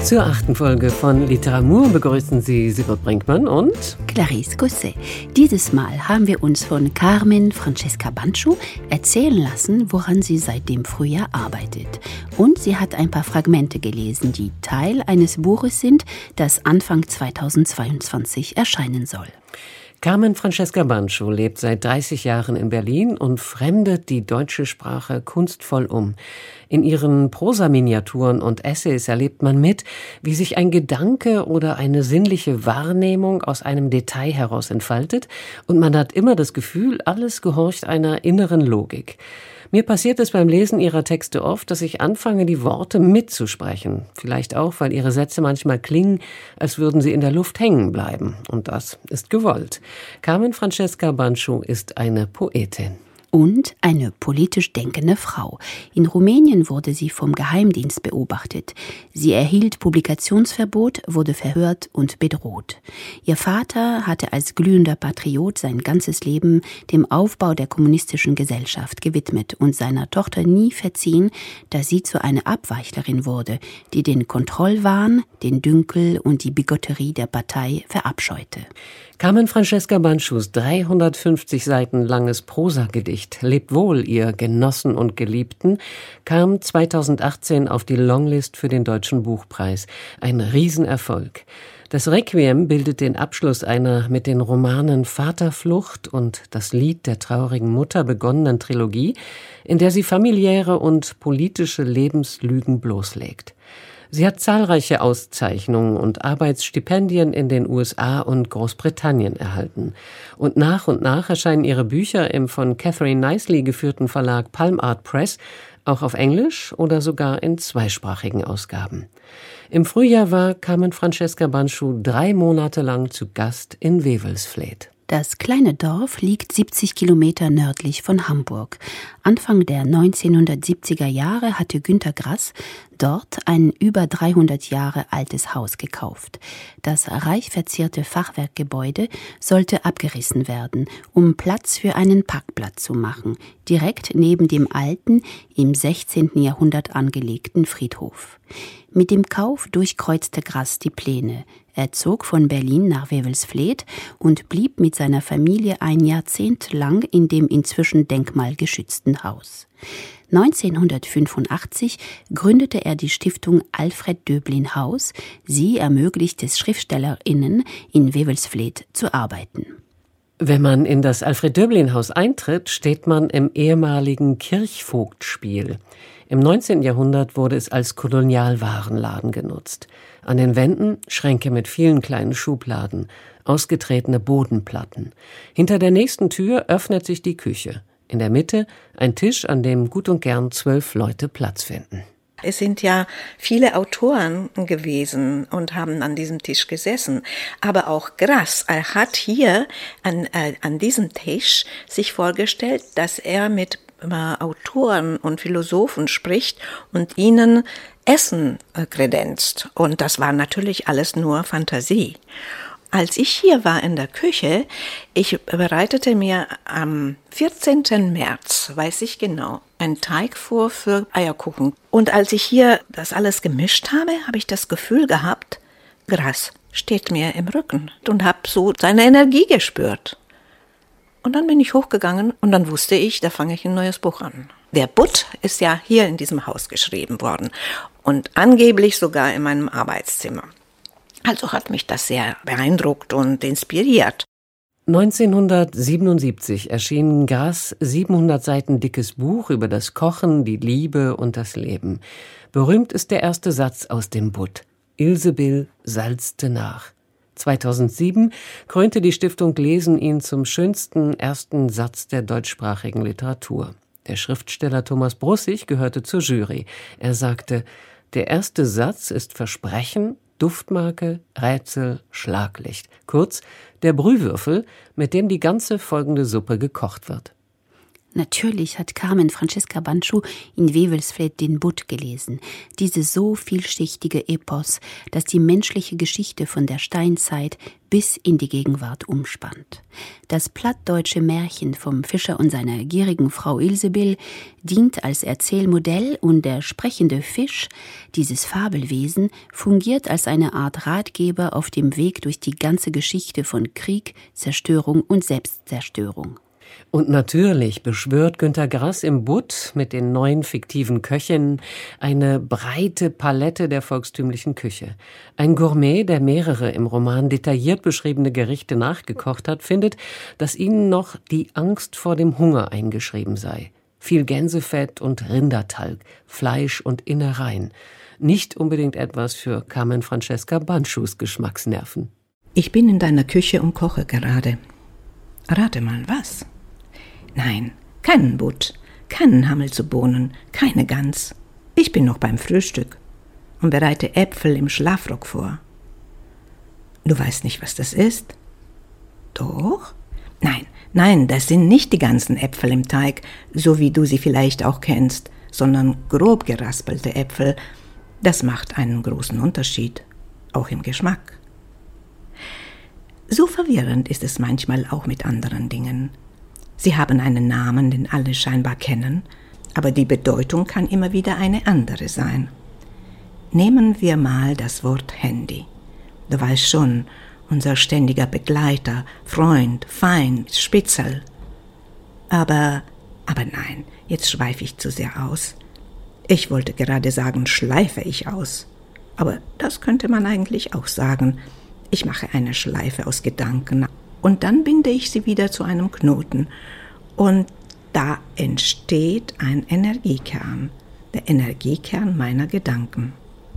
Zur 8. Folge von Literamour begrüßen Sie Sibylle Brinkmann und Clarisse Cosset. Dieses Mal haben wir uns von Carmen Francesca Banchou erzählen lassen, woran sie seit dem Frühjahr arbeitet. Und sie hat ein paar Fragmente gelesen, die Teil eines Buches sind, das Anfang 2022 erscheinen soll. Carmen Francesca Banchou lebt seit 30 Jahren in Berlin und fremdet die deutsche Sprache kunstvoll um. In ihren Prosaminiaturen und Essays erlebt man mit, wie sich ein Gedanke oder eine sinnliche Wahrnehmung aus einem Detail heraus entfaltet, und man hat immer das Gefühl, alles gehorcht einer inneren Logik. Mir passiert es beim Lesen ihrer Texte oft, dass ich anfange, die Worte mitzusprechen. Vielleicht auch, weil ihre Sätze manchmal klingen, als würden sie in der Luft hängen bleiben. Und das ist gewollt. Carmen Francesca Banchou ist eine Poetin. Und eine politisch denkende Frau. In Rumänien wurde sie vom Geheimdienst beobachtet. Sie erhielt Publikationsverbot, wurde verhört und bedroht. Ihr Vater hatte als glühender Patriot sein ganzes Leben dem Aufbau der kommunistischen Gesellschaft gewidmet und seiner Tochter nie verziehen, dass sie zu einer Abweichlerin wurde, die den Kontrollwahn, den Dünkel und die Bigotterie der Partei verabscheute. Carmen Francesca Banchous 350 Seiten langes Prosagedicht Lebt wohl, ihr Genossen und Geliebten kam 2018 auf die Longlist für den Deutschen Buchpreis. Ein Riesenerfolg. Das Requiem bildet den Abschluss einer mit den Romanen Vaterflucht und Das Lied der traurigen Mutter begonnenen Trilogie, in der sie familiäre und politische Lebenslügen bloßlegt. Sie hat zahlreiche Auszeichnungen und Arbeitsstipendien in den USA und Großbritannien erhalten. Und nach erscheinen ihre Bücher im von Catherine Nicely geführten Verlag Palm Art Press auch auf Englisch oder sogar in zweisprachigen Ausgaben. Im Frühjahr war Carmen Francesca Banchou 3 Monate lang zu Gast in Wewelsfleth. Das kleine Dorf liegt 70 Kilometer nördlich von Hamburg. Anfang der 1970er Jahre hatte Günter Grass dort ein über 300 Jahre altes Haus gekauft. Das reich verzierte Fachwerkgebäude sollte abgerissen werden, um Platz für einen Parkplatz zu machen, direkt neben dem alten, im 16. Jahrhundert angelegten Friedhof. Mit dem Kauf durchkreuzte Grass die Pläne. Er zog von Berlin nach Wewelsfleth und blieb mit seiner Familie ein Jahrzehnt lang in dem inzwischen denkmalgeschützten Haus. 1985 gründete er die Stiftung Alfred Döblin Haus. Sie ermöglicht es SchriftstellerInnen, in Wewelsfleth zu arbeiten. Wenn man in das Alfred-Döblin-Haus eintritt, steht man im ehemaligen Kirchvogtspiel. Im 19. Jahrhundert wurde es als Kolonialwarenladen genutzt. An den Wänden Schränke mit vielen kleinen Schubladen, ausgetretene Bodenplatten. Hinter der nächsten Tür öffnet sich die Küche. In der Mitte ein Tisch, an dem gut und gern 12 Leute Platz finden. Es sind ja viele Autoren gewesen und haben an diesem Tisch gesessen. Aber auch Grass, er hat hier an diesem Tisch sich vorgestellt, dass er mit Autoren und Philosophen spricht und ihnen Essen kredenzt. Und das war natürlich alles nur Fantasie. Als ich hier war in der Küche, ich bereitete mir am 14. März, weiß ich genau, einen Teig vor für Eierkuchen. Und als ich hier das alles gemischt habe, habe ich das Gefühl gehabt, Grass steht mir im Rücken und habe so seine Energie gespürt. Und dann bin ich hochgegangen und dann wusste ich, da fange ich ein neues Buch an. Der Butt ist ja hier in diesem Haus geschrieben worden und angeblich sogar in meinem Arbeitszimmer. Also hat mich das sehr beeindruckt und inspiriert. 1977 erschien Grass' 700 Seiten dickes Buch über das Kochen, die Liebe und das Leben. Berühmt ist der erste Satz aus dem Butt. Ilsebill salzte nach. 2007 krönte die Stiftung Lesen ihn zum schönsten ersten Satz der deutschsprachigen Literatur. Der Schriftsteller Thomas Brussig gehörte zur Jury. Er sagte, der erste Satz ist Versprechen, Duftmarke, Rätsel, Schlaglicht. Kurz, der Brühwürfel, mit dem die ganze folgende Suppe gekocht wird. Natürlich hat Carmen Francesca Banchu in Wewelsfleth den Butt gelesen, dieses so vielschichtige Epos, das die menschliche Geschichte von der Steinzeit bis in die Gegenwart umspannt. Das plattdeutsche Märchen vom Fischer und seiner gierigen Frau Ilsebill dient als Erzählmodell und der sprechende Fisch, dieses Fabelwesen, fungiert als eine Art Ratgeber auf dem Weg durch die ganze Geschichte von Krieg, Zerstörung und Selbstzerstörung. Und natürlich beschwört Günter Grass im Butt mit den 9 fiktiven Köchinnen eine breite Palette der volkstümlichen Küche. Ein Gourmet, der mehrere im Roman detailliert beschriebene Gerichte nachgekocht hat, findet, dass ihnen noch die Angst vor dem Hunger eingeschrieben sei. Viel Gänsefett und Rindertalg, Fleisch und Innereien. Nicht unbedingt etwas für Carmen Francesca Banchus Geschmacksnerven. Ich bin in deiner Küche und koche gerade. Rate mal, was? Nein, keinen Butt, keinen Hammel zu Bohnen, keine Gans. Ich bin noch beim Frühstück und bereite Äpfel im Schlafrock vor. Du weißt nicht, was das ist? Doch? Nein, das sind nicht die ganzen Äpfel im Teig, so wie du sie vielleicht auch kennst, sondern grob geraspelte Äpfel. Das macht einen großen Unterschied, auch im Geschmack. So verwirrend ist es manchmal auch mit anderen Dingen. Sie haben einen Namen, den alle scheinbar kennen, aber die Bedeutung kann immer wieder eine andere sein. Nehmen wir mal das Wort Handy. Du weißt schon, unser ständiger Begleiter, Freund, Feind, Spitzel. Aber nein, jetzt schweife ich zu sehr aus. Ich wollte gerade sagen, schleife ich aus. Aber das könnte man eigentlich auch sagen. Ich mache eine Schleife aus Gedanken und dann binde ich sie wieder zu einem Knoten. Und da entsteht ein Energiekern, der Energiekern meiner Gedanken.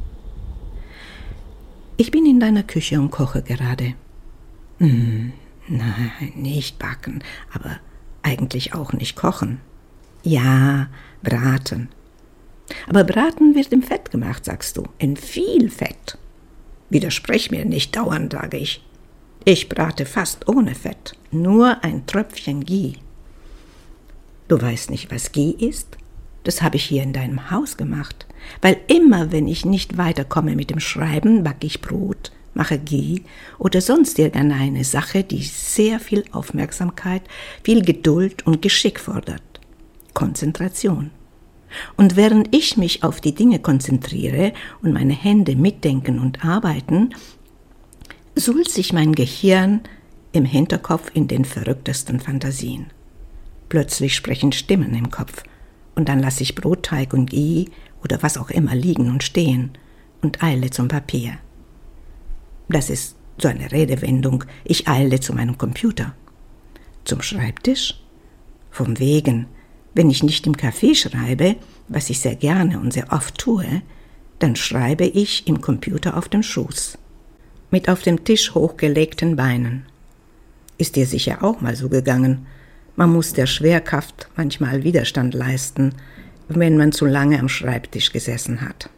Ich bin in deiner Küche und koche gerade. Nein, nicht backen, aber eigentlich auch nicht kochen. Ja, braten. Aber Braten wird im Fett gemacht, sagst du, in viel Fett. Widersprich mir nicht dauernd, sage ich. Ich brate fast ohne Fett, nur ein Tröpfchen Ghee. Du weißt nicht, was Ghee ist? Das habe ich hier in deinem Haus gemacht, weil immer, wenn ich nicht weiterkomme mit dem Schreiben, backe ich Brot, mache Ghee oder sonst irgendeine Sache, die sehr viel Aufmerksamkeit, viel Geduld und Geschick fordert. Konzentration. Und während ich mich auf die Dinge konzentriere und meine Hände mitdenken und arbeiten, suhlt sich mein Gehirn im Hinterkopf in den verrücktesten Fantasien. Plötzlich sprechen Stimmen im Kopf und dann lasse ich Brotteig und Ghee oder was auch immer liegen und stehen und eile zum Papier. Das ist so eine Redewendung, ich eile zu meinem Computer. Zum Schreibtisch? Vom Wegen, wenn ich nicht im Café schreibe, was ich sehr gerne und sehr oft tue, dann schreibe ich im Computer auf dem Schoß. Mit auf dem Tisch hochgelegten Beinen. Ist dir sicher auch mal so gegangen. Man muss der Schwerkraft manchmal Widerstand leisten, wenn man zu lange am Schreibtisch gesessen hat.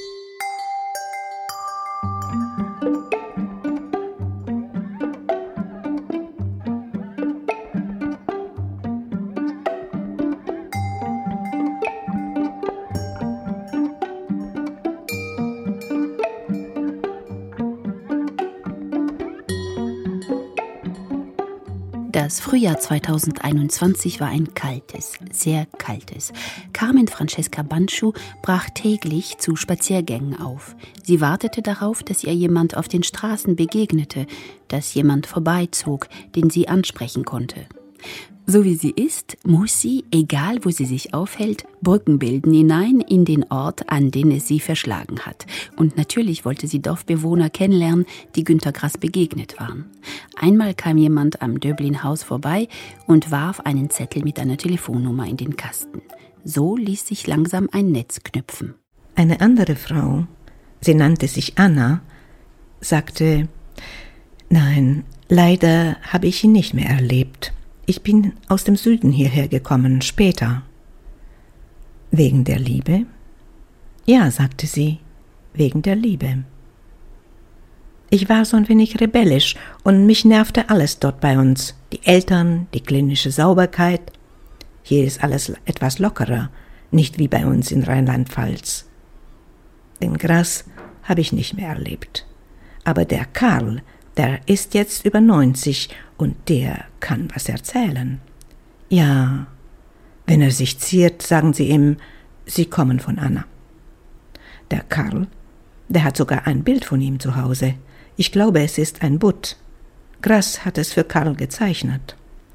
Das Frühjahr 2021 war ein kaltes, sehr kaltes. Carmen Francesca Banchu brach täglich zu Spaziergängen auf. Sie wartete darauf, dass ihr jemand auf den Straßen begegnete, dass jemand vorbeizog, den sie ansprechen konnte. So wie sie ist, muss sie, egal wo sie sich aufhält, Brücken bilden hinein in den Ort, an den es sie verschlagen hat. Und natürlich wollte sie Dorfbewohner kennenlernen, die Günter Grass begegnet waren. Einmal kam jemand am Döblin-Haus vorbei und warf einen Zettel mit einer Telefonnummer in den Kasten. So ließ sich langsam ein Netz knüpfen. Eine andere Frau, sie nannte sich Anna, sagte, nein, leider habe ich ihn nicht mehr erlebt. Ich bin aus dem Süden hierher gekommen, später. Wegen der Liebe? Ja, sagte sie, wegen der Liebe. Ich war so ein wenig rebellisch und mich nervte alles dort bei uns. Die Eltern, die klinische Sauberkeit. Hier ist alles etwas lockerer, nicht wie bei uns in Rheinland-Pfalz. Den Grass habe ich nicht mehr erlebt. Aber der Karl, der ist jetzt über 90 und der kann was erzählen. Ja, wenn er sich ziert, sagen sie ihm, sie kommen von Anna. Der Karl, der hat sogar ein Bild von ihm zu Hause. Ich glaube, es ist ein Butt. Grass hat es für Karl gezeichnet.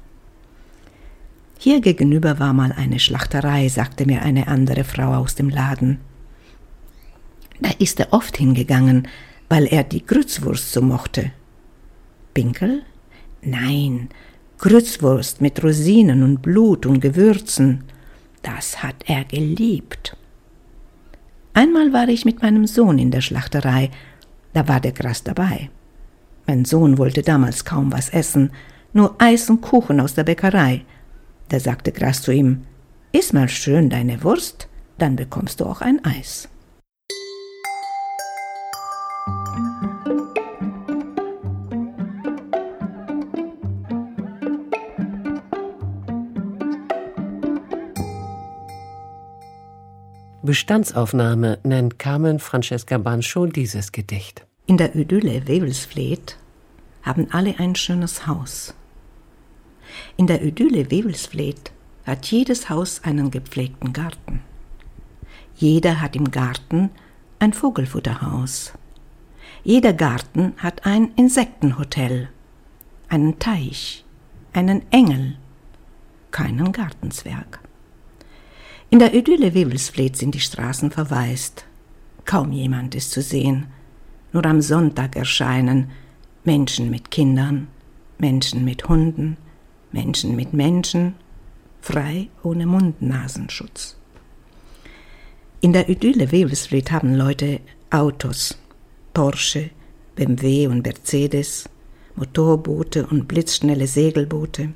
Hier gegenüber war mal eine Schlachterei, sagte mir eine andere Frau aus dem Laden. Da ist er oft hingegangen, weil er die Grützwurst so mochte. Pinkel? Nein, Grützwurst mit Rosinen und Blut und Gewürzen. Das hat er geliebt. Einmal war ich mit meinem Sohn in der Schlachterei, da war der Grass dabei. Mein Sohn wollte damals kaum was essen, nur Eis und Kuchen aus der Bäckerei. Da sagte Grass zu ihm, iss mal schön deine Wurst, dann bekommst du auch ein Eis. Bestandsaufnahme nennt Carmen Francesca Bancho dieses Gedicht. In der Idylle Wewelsfleth haben alle ein schönes Haus. In der Idylle Wewelsfleth hat jedes Haus einen gepflegten Garten. Jeder hat im Garten ein Vogelfutterhaus. Jeder Garten hat ein Insektenhotel, einen Teich, einen Engel, keinen Gartenzwerg. In der Idylle Wewelsfleth sind die Straßen verwaist. Kaum jemand ist zu sehen. Nur am Sonntag erscheinen Menschen mit Kindern, Menschen mit Hunden, Menschen mit Menschen, frei ohne Mund-Nasenschutz. In der Idylle Wewelsfleth haben Leute Autos, Porsche, BMW und Mercedes, Motorboote und blitzschnelle Segelboote.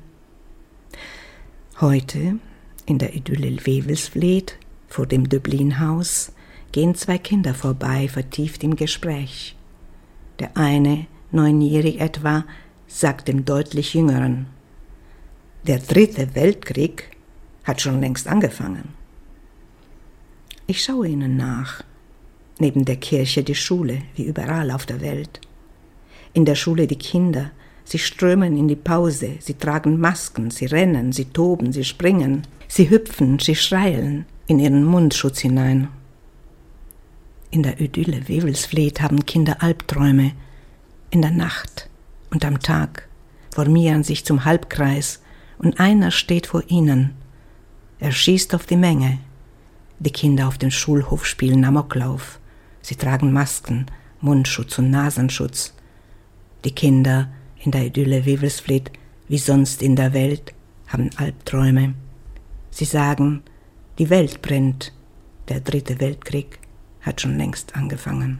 Heute in der Idylle Wewelsfleth, vor dem Döblin-Haus, gehen zwei Kinder vorbei, vertieft im Gespräch. Der eine, 9-jährig etwa, sagt dem deutlich Jüngeren, der 3. Weltkrieg hat schon längst angefangen. Ich schaue ihnen nach. Neben der Kirche die Schule, wie überall auf der Welt. In der Schule die Kinder, sie strömen in die Pause, sie tragen Masken, sie rennen, sie toben, sie springen. Sie hüpfen, sie schreien in ihren Mundschutz hinein. In der Idylle Wewelsfleth haben Kinder Albträume. In der Nacht und am Tag formieren sich zum Halbkreis und einer steht vor ihnen. Er schießt auf die Menge. Die Kinder auf dem Schulhof spielen Amoklauf. Sie tragen Masken, Mundschutz und Nasenschutz. Die Kinder in der Idylle Wewelsfleth, wie sonst in der Welt, haben Albträume. Sie sagen, die Welt brennt, der 3. Weltkrieg hat schon längst angefangen.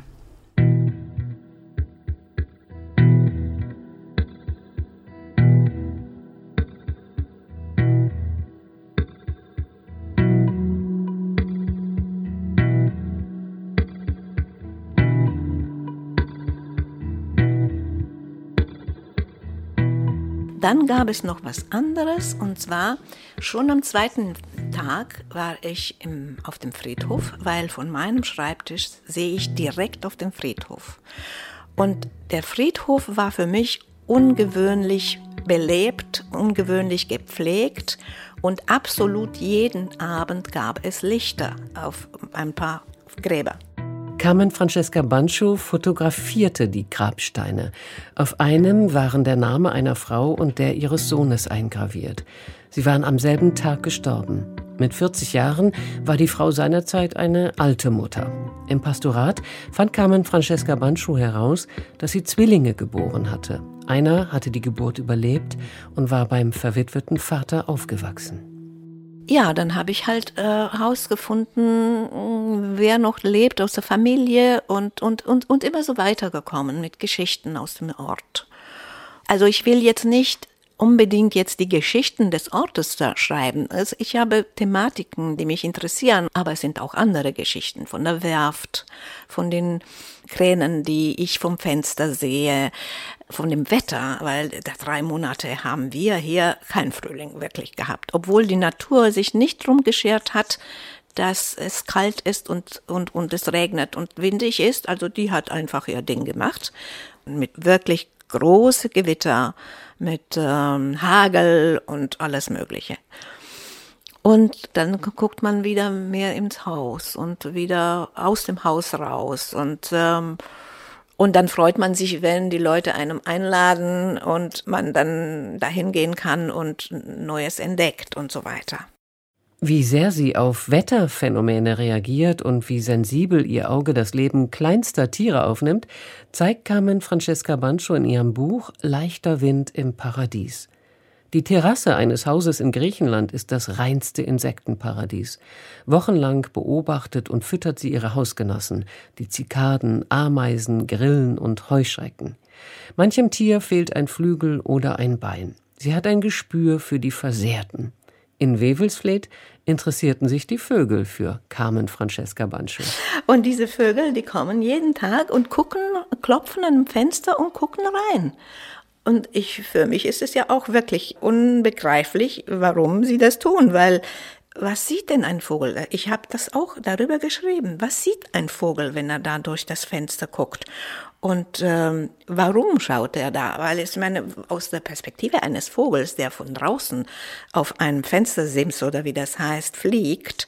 Dann gab es noch was anderes, und zwar schon am 2. Tag war ich auf dem Friedhof, weil von meinem Schreibtisch sehe ich direkt auf den Friedhof. Und der Friedhof war für mich ungewöhnlich belebt, ungewöhnlich gepflegt und absolut jeden Abend gab es Lichter auf ein paar Gräber. Carmen Francesca Bancho fotografierte die Grabsteine. Auf einem waren der Name einer Frau und der ihres Sohnes eingraviert. Sie waren am selben Tag gestorben. Mit 40 Jahren war die Frau seinerzeit eine alte Mutter. Im Pastorat fand Carmen Francesca Bancho heraus, dass sie Zwillinge geboren hatte. Einer hatte die Geburt überlebt und war beim verwitweten Vater aufgewachsen. Ja, dann habe ich halt herausgefunden, wer noch lebt aus der Familie und immer so weitergekommen mit Geschichten aus dem Ort. Also ich will jetzt nicht unbedingt jetzt die Geschichten des Ortes da schreiben. Also ich habe Thematiken, die mich interessieren, aber es sind auch andere Geschichten von der Werft, von den Kränen, die ich vom Fenster sehe, von dem Wetter, weil 3 Monate haben wir hier keinen Frühling wirklich gehabt, obwohl die Natur sich nicht drum geschert hat, dass es kalt ist und es regnet und windig ist. Also die hat einfach ihr Ding gemacht mit wirklich große Gewitter, mit Hagel und alles Mögliche. Und dann guckt man wieder mehr ins Haus und wieder aus dem Haus raus und dann freut man sich, wenn die Leute einem einladen und man dann dahin gehen kann und Neues entdeckt und so weiter. Wie sehr sie auf Wetterphänomene reagiert und wie sensibel ihr Auge das Leben kleinster Tiere aufnimmt, zeigt Carmen Francesca Bancho in ihrem Buch »Leichter Wind im Paradies«. Die Terrasse eines Hauses in Griechenland ist das reinste Insektenparadies. Wochenlang beobachtet und füttert sie ihre Hausgenossen, die Zikaden, Ameisen, Grillen und Heuschrecken. Manchem Tier fehlt ein Flügel oder ein Bein. Sie hat ein Gespür für die Versehrten. In Wewelsfleth interessierten sich die Vögel für Carmen Francesca Bancho. Und diese Vögel, die kommen jeden Tag und klopfen an dem Fenster und gucken rein. Und für mich ist es ja auch wirklich unbegreiflich, warum sie das tun, weil was sieht denn ein Vogel? Ich habe das auch darüber geschrieben. Was sieht ein Vogel, wenn er da durch das Fenster guckt? Und warum schaut er da? Weil ich meine, aus der Perspektive eines Vogels, der von draußen auf einem Fenstersims oder wie das heißt, fliegt,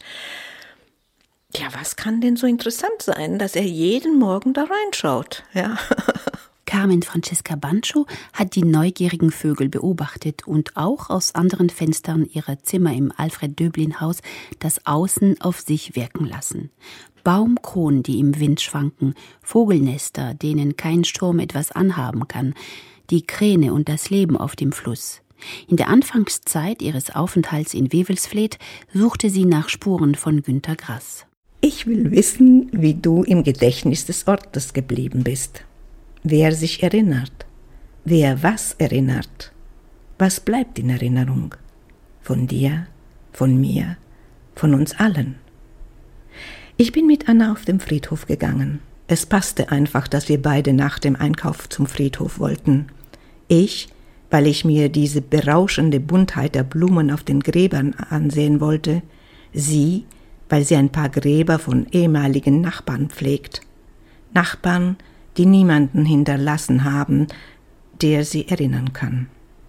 ja, was kann denn so interessant sein, dass er jeden Morgen da reinschaut? Ja. Carmen Francesca Bancho hat die neugierigen Vögel beobachtet und auch aus anderen Fenstern ihrer Zimmer im Alfred-Döblin-Haus das Außen auf sich wirken lassen. Baumkronen, die im Wind schwanken, Vogelnester, denen kein Sturm etwas anhaben kann, die Kräne und das Leben auf dem Fluss. In der Anfangszeit ihres Aufenthalts in Wewelsfleth suchte sie nach Spuren von Günter Grass. Ich will wissen, wie du im Gedächtnis des Ortes geblieben bist. Wer sich erinnert, wer was erinnert, was bleibt in Erinnerung? Von dir, von mir, von uns allen. Ich bin mit Anna auf den Friedhof gegangen. Es passte einfach, dass wir beide nach dem Einkauf zum Friedhof wollten. Ich, weil ich mir diese berauschende Buntheit der Blumen auf den Gräbern ansehen wollte, sie, weil sie ein paar Gräber von ehemaligen Nachbarn pflegt. Nachbarn, die niemanden hinterlassen haben, der sie erinnern kann.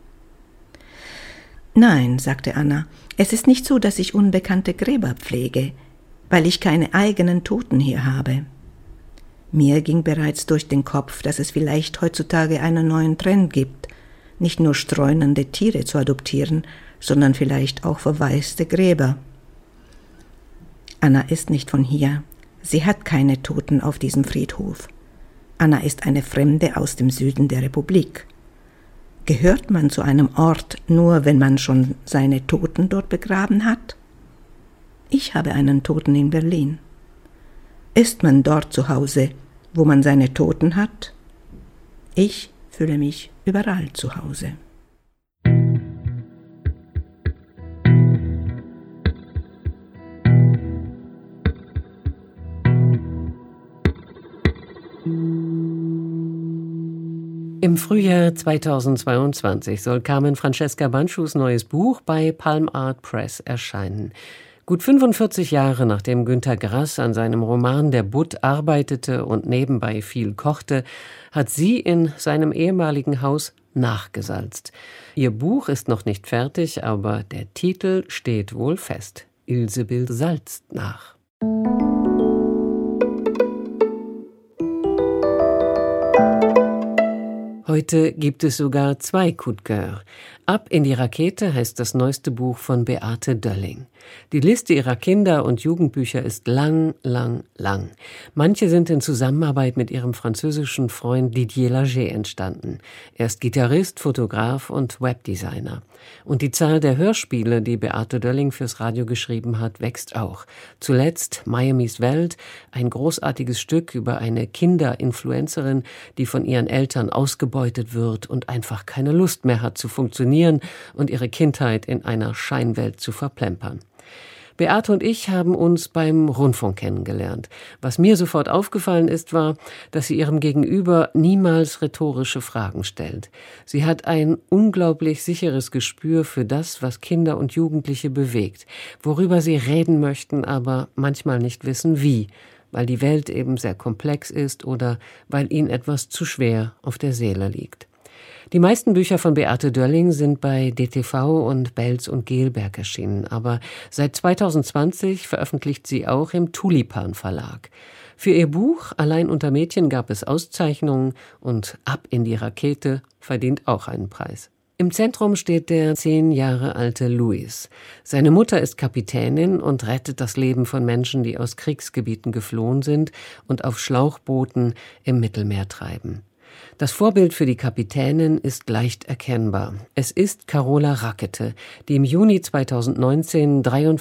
Nein, sagte Anna, es ist nicht so, dass ich unbekannte Gräber pflege, weil ich keine eigenen Toten hier habe. Mir ging bereits durch den Kopf, dass es vielleicht heutzutage einen neuen Trend gibt, nicht nur streunende Tiere zu adoptieren, sondern vielleicht auch verwaiste Gräber. Anna ist nicht von hier. Sie hat keine Toten auf diesem Friedhof. Anna ist eine Fremde aus dem Süden der Republik. Gehört man zu einem Ort nur, wenn man schon seine Toten dort begraben hat? Ich habe einen Toten in Berlin. Ist man dort zu Hause, wo man seine Toten hat? Ich fühle mich überall zu Hause. Im Frühjahr 2022 soll Carmen Francesca Banchos neues Buch bei Palm Art Press erscheinen. Gut 45 Jahre nachdem Günter Grass an seinem Roman Der Butt arbeitete und nebenbei viel kochte, hat sie in seinem ehemaligen Haus nachgesalzt. Ihr Buch ist noch nicht fertig, aber der Titel steht wohl fest. Ilsebill salzt nach. Heute gibt es sogar 2 Coup de cœur. Ab in die Rakete heißt das neueste Buch von Beate Dölling. Die Liste ihrer Kinder- und Jugendbücher ist lang, lang, lang. Manche sind in Zusammenarbeit mit ihrem französischen Freund Didier Laget entstanden. Er ist Gitarrist, Fotograf und Webdesigner. Und die Zahl der Hörspiele, die Beate Dölling fürs Radio geschrieben hat, wächst auch. Zuletzt Miamis Welt, ein großartiges Stück über eine Kinderinfluencerin, die von ihren Eltern ausgebeutet wird und einfach keine Lust mehr hat zu funktionieren und ihre Kindheit in einer Scheinwelt zu verplempern. Beate und ich haben uns beim Rundfunk kennengelernt. Was mir sofort aufgefallen ist, war, dass sie ihrem Gegenüber niemals rhetorische Fragen stellt. Sie hat ein unglaublich sicheres Gespür für das, was Kinder und Jugendliche bewegt, worüber sie reden möchten, aber manchmal nicht wissen, wie, weil die Welt eben sehr komplex ist oder weil ihnen etwas zu schwer auf der Seele liegt. Die meisten Bücher von Beate Dölling sind bei DTV und Belz und Gelberg erschienen, aber seit 2020 veröffentlicht sie auch im Tulipan Verlag. Für ihr Buch Allein unter Mädchen gab es Auszeichnungen und Ab in die Rakete verdient auch einen Preis. Im Zentrum steht der 10 Jahre alte Luis. Seine Mutter ist Kapitänin und rettet das Leben von Menschen, die aus Kriegsgebieten geflohen sind und auf Schlauchbooten im Mittelmeer treiben. Das Vorbild für die Kapitänin ist leicht erkennbar. Es ist Carola Rackete, die im Juni 2019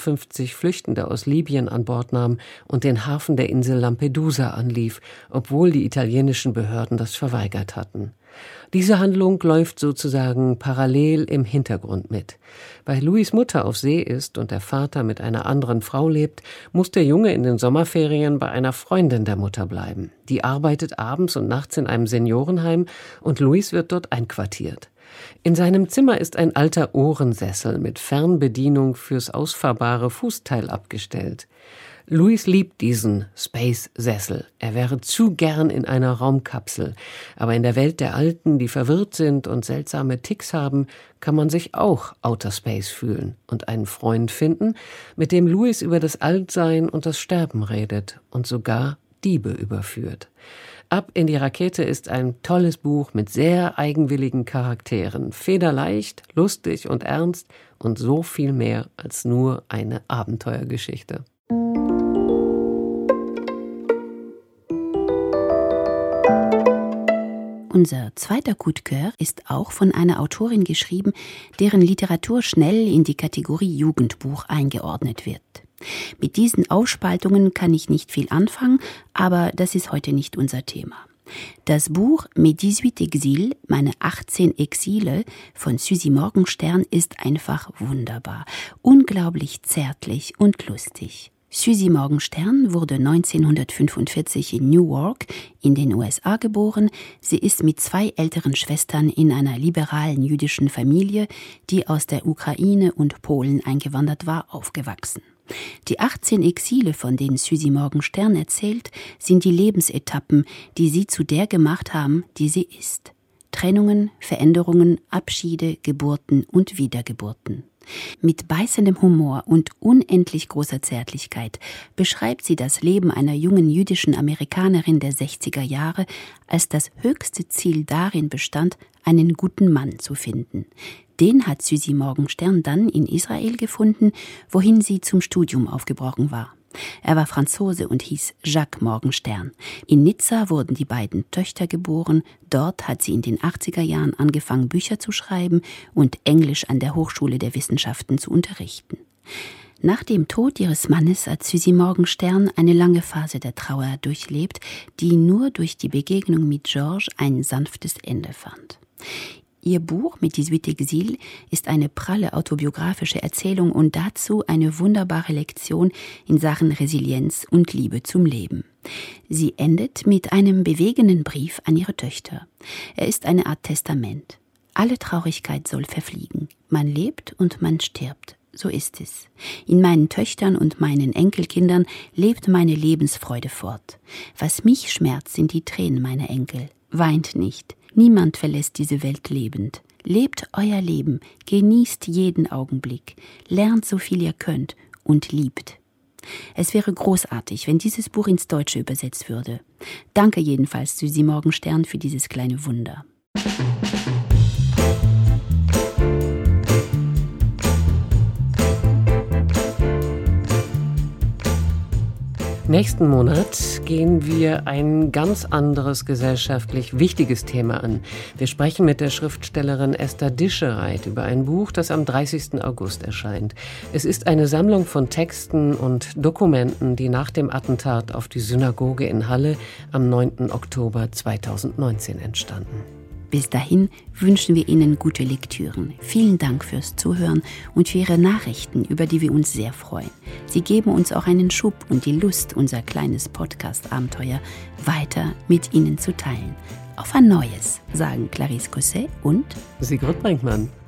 53 Flüchtende aus Libyen an Bord nahm und den Hafen der Insel Lampedusa anlief, obwohl die italienischen Behörden das verweigert hatten. Diese Handlung läuft sozusagen parallel im Hintergrund mit. Weil Luis Mutter auf See ist und der Vater mit einer anderen Frau lebt, muss der Junge in den Sommerferien bei einer Freundin der Mutter bleiben. Die arbeitet abends und nachts in einem Seniorenheim und Luis wird dort einquartiert. In seinem Zimmer ist ein alter Ohrensessel mit Fernbedienung fürs ausfahrbare Fußteil abgestellt. Luis liebt diesen Space-Sessel. Er wäre zu gern in einer Raumkapsel. Aber in der Welt der Alten, die verwirrt sind und seltsame Ticks haben, kann man sich auch Outer Space fühlen und einen Freund finden, mit dem Luis über das Altsein und das Sterben redet und sogar Diebe überführt. Ab in die Rakete ist ein tolles Buch mit sehr eigenwilligen Charakteren, federleicht, lustig und ernst und so viel mehr als nur eine Abenteuergeschichte. Unser zweiter Coup de cœur ist auch von einer Autorin geschrieben, deren Literatur schnell in die Kategorie Jugendbuch eingeordnet wird. Mit diesen Aufspaltungen kann ich nicht viel anfangen, aber das ist heute nicht unser Thema. Das Buch Mes 18 Exils, meine 18 Exile von Susie Morgenstern ist einfach wunderbar, unglaublich zärtlich und lustig. Susie Morgenstern wurde 1945 in Newark in den USA geboren. Sie ist mit 2 älteren Schwestern in einer liberalen jüdischen Familie, die aus der Ukraine und Polen eingewandert war, aufgewachsen. Die 18 Exile, von denen Susie Morgenstern erzählt, sind die Lebensetappen, die sie zu der gemacht haben, die sie ist. Trennungen, Veränderungen, Abschiede, Geburten und Wiedergeburten. Mit beißendem Humor und unendlich großer Zärtlichkeit beschreibt sie das Leben einer jungen jüdischen Amerikanerin der 60er Jahre, als das höchste Ziel darin bestand, einen guten Mann zu finden. Den hat Susie Morgenstern dann in Israel gefunden, wohin sie zum Studium aufgebrochen war. Er war Franzose und hieß Jacques Morgenstern. In Nizza wurden die beiden Töchter geboren. Dort hat sie in den 80er Jahren angefangen, Bücher zu schreiben und Englisch an der Hochschule der Wissenschaften zu unterrichten. Nach dem Tod ihres Mannes hat Susie Morgenstern eine lange Phase der Trauer durchlebt, die nur durch die Begegnung mit Georges ein sanftes Ende fand. Ihr Buch Mes 18 Exils ist eine pralle autobiografische Erzählung und dazu eine wunderbare Lektion in Sachen Resilienz und Liebe zum Leben. Sie endet mit einem bewegenden Brief an ihre Töchter. Er ist eine Art Testament. Alle Traurigkeit soll verfliegen. Man lebt und man stirbt. So ist es. In meinen Töchtern und meinen Enkelkindern lebt meine Lebensfreude fort. Was mich schmerzt, sind die Tränen meiner Enkel. Weint nicht. Niemand verlässt diese Welt lebend. Lebt euer Leben, genießt jeden Augenblick, lernt so viel ihr könnt und liebt. Es wäre großartig, wenn dieses Buch ins Deutsche übersetzt würde. Danke jedenfalls Susie Morgenstern für dieses kleine Wunder. Nächsten Monat gehen wir ein ganz anderes gesellschaftlich wichtiges Thema an. Wir sprechen mit der Schriftstellerin Esther Dischereit über ein Buch, das am 30. August erscheint. Es ist eine Sammlung von Texten und Dokumenten, die nach dem Attentat auf die Synagoge in Halle am 9. Oktober 2019 entstanden. Bis dahin wünschen wir Ihnen gute Lektüren. Vielen Dank fürs Zuhören und für Ihre Nachrichten, über die wir uns sehr freuen. Sie geben uns auch einen Schub und die Lust, unser kleines Podcast-Abenteuer weiter mit Ihnen zu teilen. Auf ein neues, sagen Clarisse Cosset und Sigrid Brinkmann.